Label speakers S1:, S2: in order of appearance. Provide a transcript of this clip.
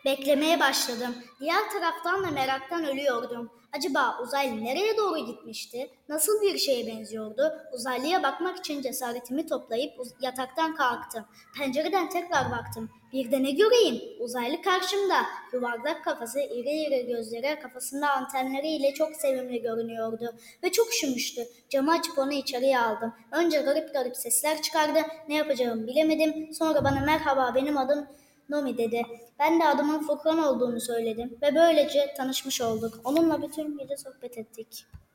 S1: Beklemeye başladım. Diğer taraftan da meraktan ölüyordum. Acaba uzaylı nereye doğru gitmişti? Nasıl bir şeye benziyordu? Uzaylıya bakmak için cesaretimi toplayıp yataktan kalktım. Pencereden tekrar baktım. Bir de ne göreyim? Uzaylı karşımda. Yuvarlak kafası, iri iri gözleri, kafasında antenleriyle çok sevimli görünüyordu. Ve çok üşümüştü. Camı açıp onu içeriye aldım. Önce garip garip sesler çıkardı. Ne yapacağımı bilemedim. Sonra bana merhaba, benim adım Nomi dedi. Ben de adımın Furkan olduğunu söyledim ve böylece tanışmış olduk. Onunla bütün gece sohbet ettik.